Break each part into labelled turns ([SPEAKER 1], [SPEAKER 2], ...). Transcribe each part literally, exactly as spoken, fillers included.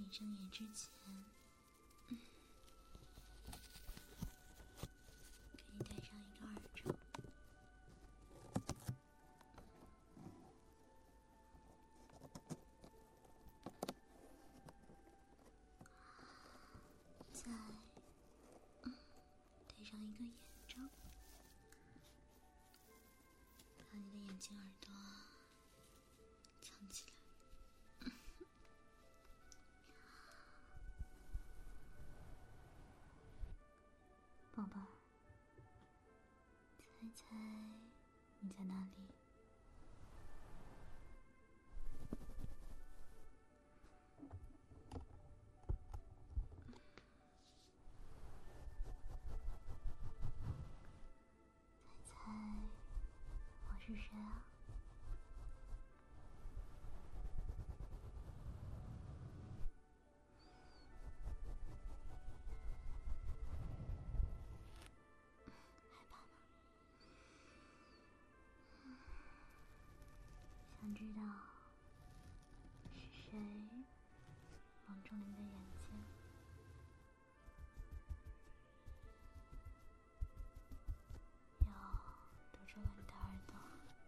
[SPEAKER 1] 睁眼之前，嗯，给你戴上一个耳罩。再，嗯，戴上一个眼罩，把你的眼睛、耳朵藏起来。宝贝儿，猜猜你在哪里？猜猜我是谁啊？害怕吗？想知道是谁蒙住了你的眼睛？又堵住了你的耳朵？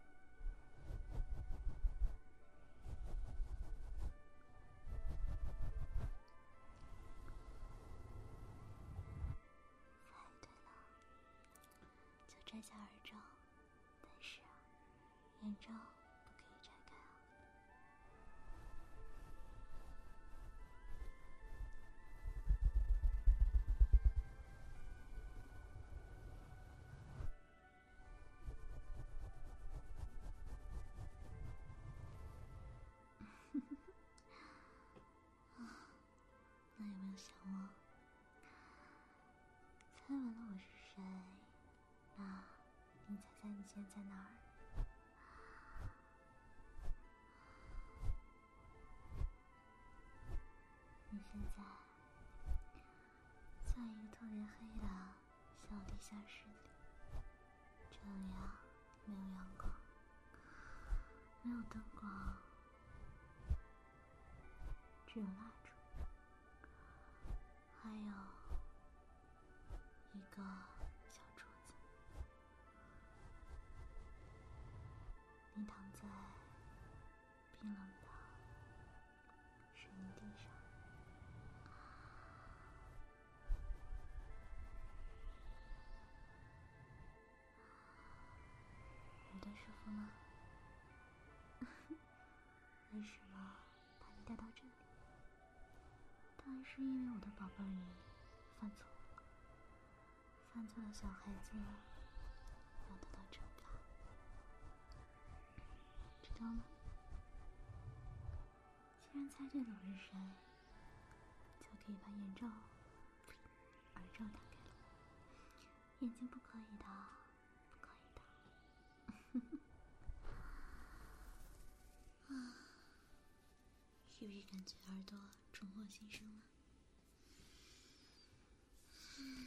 [SPEAKER 1] 猜对了，就摘下耳罩，但是啊，眼罩不可以拆开啊。那有没有想我？猜完了我是谁，那你猜猜你现在在哪儿？你现在在一个特别黑的小地下室里，这里啊没有阳光，没有灯光，只有蜡烛，还有一个小柱子。你躺在冰冷的水泥地上，耳朵舒服吗？为什么把你带到这里？当然是因为我的宝贝儿你犯错了，犯错的小孩子要得到惩罚，知道吗？既然猜对了我是谁，就可以把眼罩、耳罩打开了。眼睛不可以的，不可以的。啊，是不是感觉耳朵重获新生了？嗯。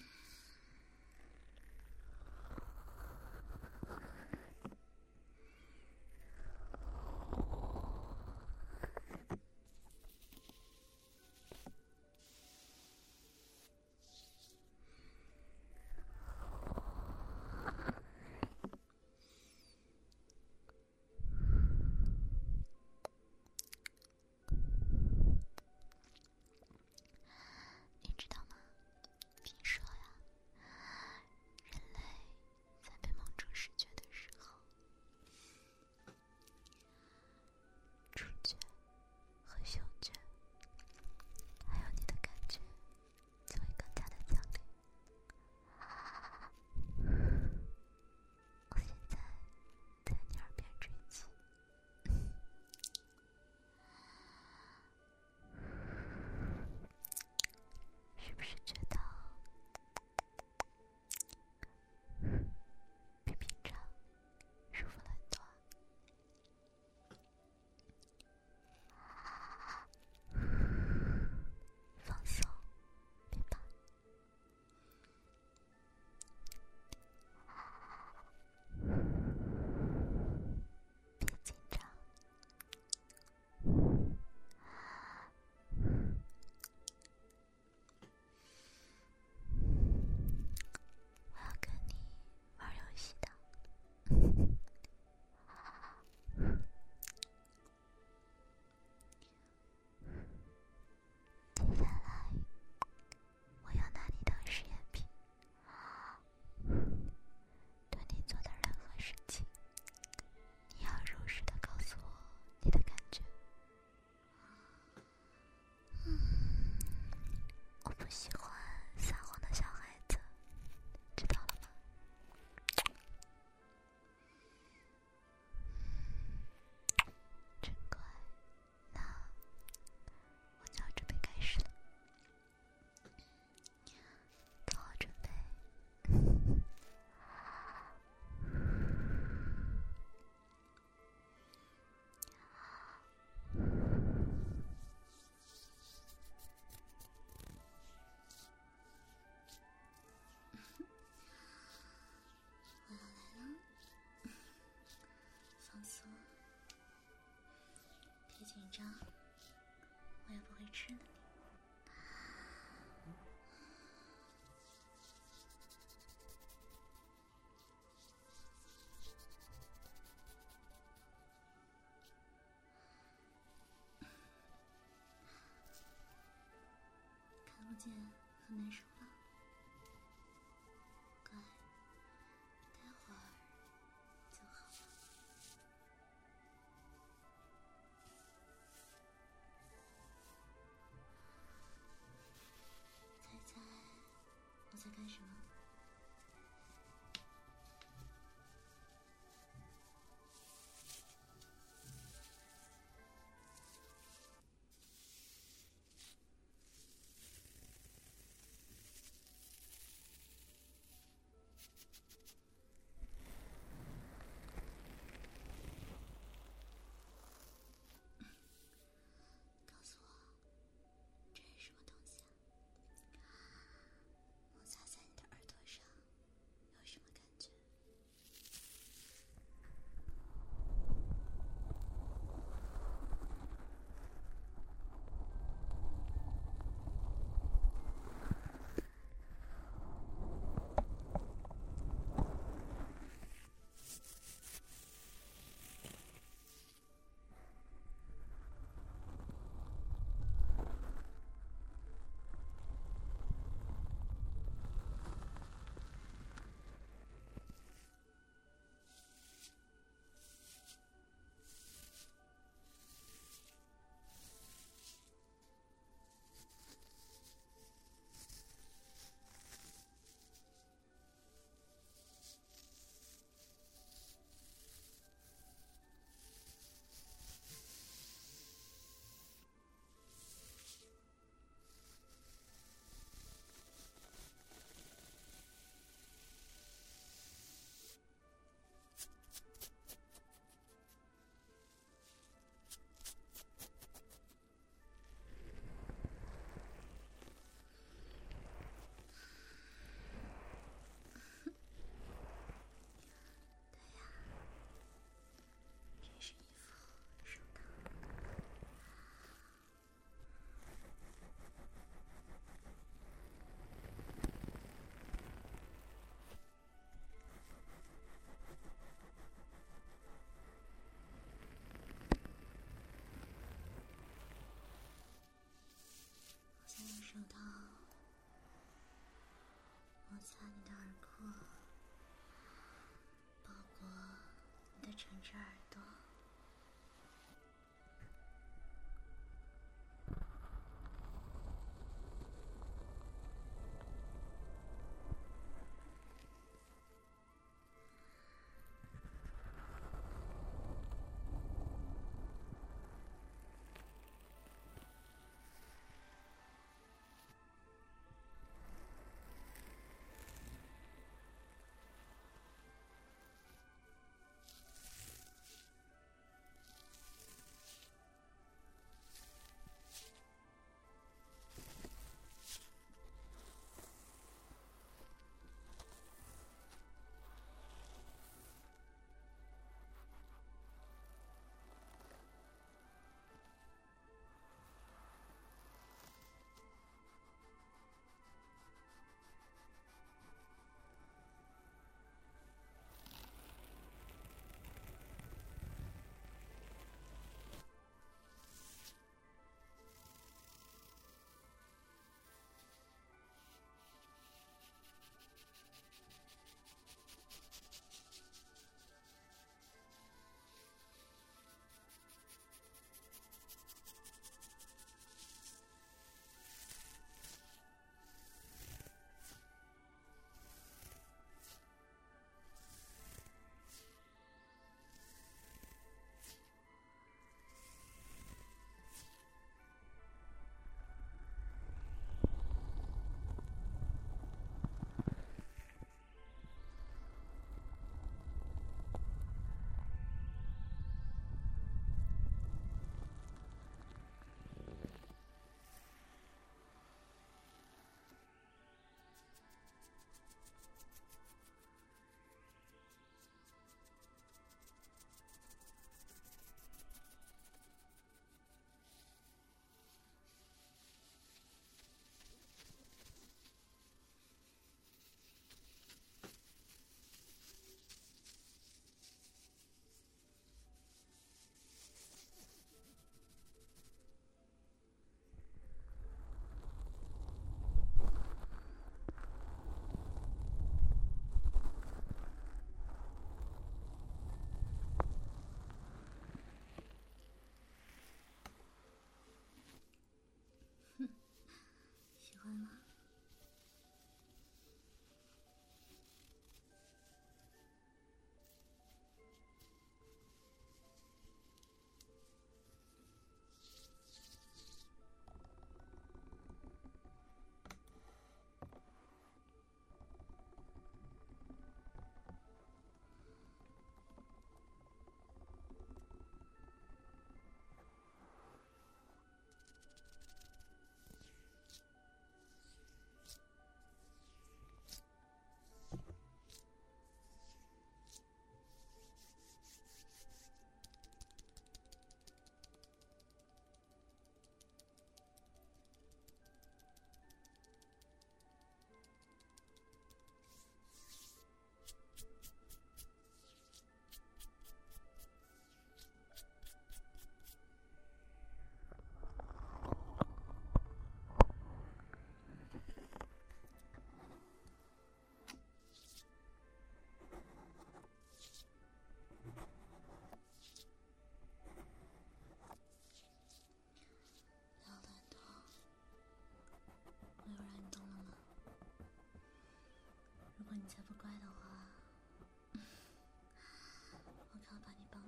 [SPEAKER 1] 紧张，我也不会吃的你。看不见很难受了，乖，待会儿就好了。猜猜我在干什么？告诉我，这是什么东西啊？摩擦在你的耳朵上，有什么感觉？这是一副手套。我想用手套摩擦你的耳廓，包裹你的整只耳朵。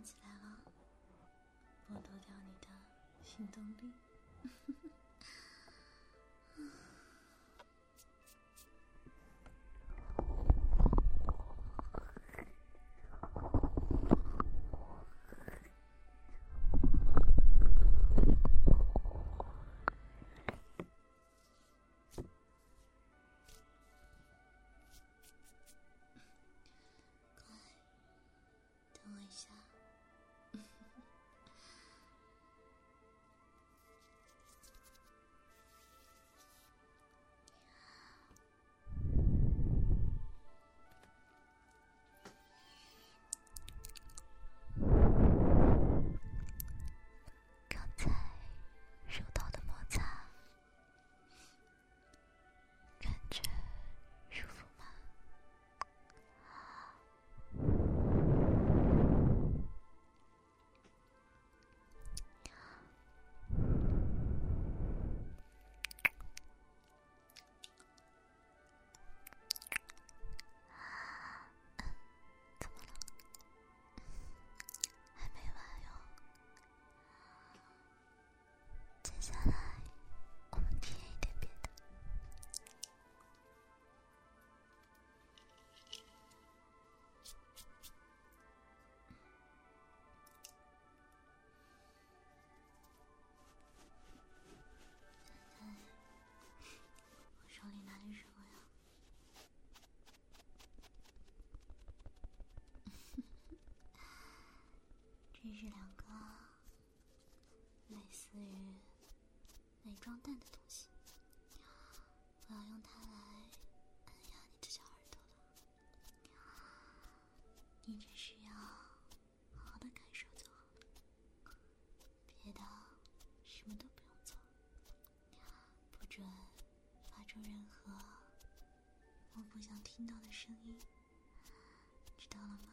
[SPEAKER 1] 起来了，剥夺掉你的行动力。等我一下。刚才手套的摩擦，感觉舒服吗？怎么了？还没完哟。接下来我们体验一点别的。现在我手里拿的是什么呀？这是两个类似于美妆蛋的东西，我要用它来按压你的小耳朵了。你只需要好好的感受就好了，别的什么都不用做，不准发出任何我不想听到的声音，知道了吗？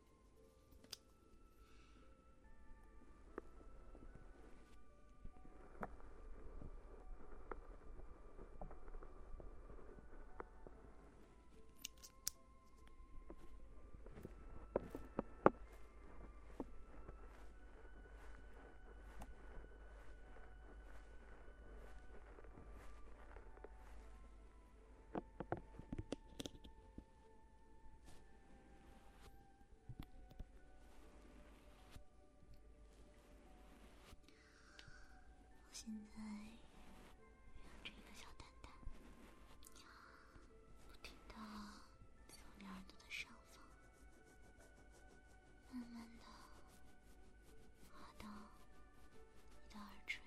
[SPEAKER 1] 现在让这个小蛋蛋不停地从你耳朵的上方慢慢地滑到你的耳垂，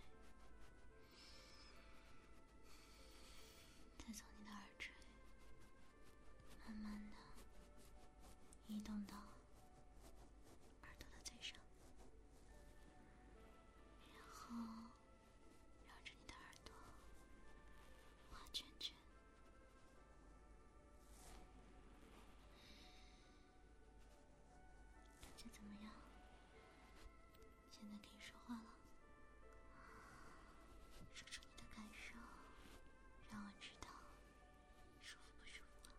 [SPEAKER 1] 再从你的耳垂慢慢地移动到耳朵的最上，然后绕着你的耳朵画圈圈。感觉怎么样？现在可以说话了，说出你的感受，让我知道舒服不舒服啊？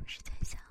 [SPEAKER 1] 不是在想